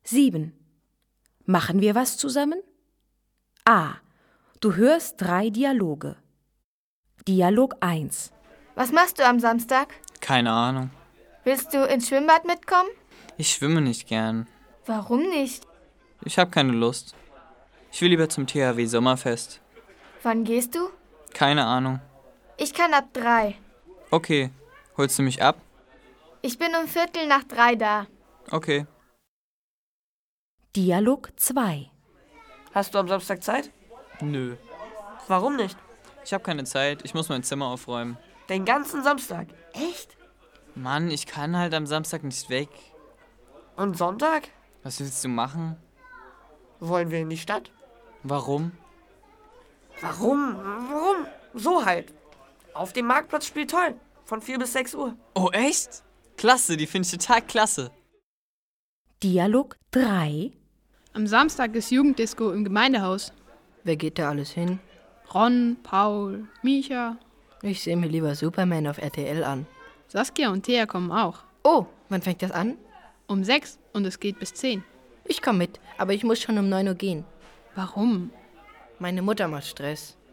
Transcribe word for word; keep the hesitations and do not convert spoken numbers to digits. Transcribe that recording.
sieben. Machen wir was zusammen? A. Du hörst drei Dialoge. Dialog eins. Was machst du am Samstag? Keine Ahnung. Willst du ins Schwimmbad mitkommen? Ich schwimme nicht gern. Warum nicht? Ich habe keine Lust. Ich will lieber zum T H W Sommerfest. Wann gehst du? Keine Ahnung. Ich kann ab drei. Okay. Holst du mich ab? Ich bin um Viertel nach drei da. Okay. Dialog zwei. Hast du am Samstag Zeit? Nö. Warum nicht? Ich habe keine Zeit. Ich muss mein Zimmer aufräumen. Den ganzen Samstag? Echt? Mann, ich kann halt am Samstag nicht weg. Und Sonntag? Was willst du machen? Wollen wir in die Stadt? Warum? Warum? Warum? So halt. Auf dem Marktplatz spielt toll. Von vier bis sechs Uhr. Oh, echt? Klasse, die finde ich total klasse. Dialog drei. Am Samstag ist Jugenddisco im Gemeindehaus. Wer geht da alles hin? Ron, Paul, Micha. Ich sehe mir lieber Superman auf R T L an. Saskia und Thea kommen auch. Oh, wann fängt das an? Um sechs und es geht bis zehn. Ich komme mit, aber ich muss schon um neun Uhr gehen. Warum? Meine Mutter macht Stress.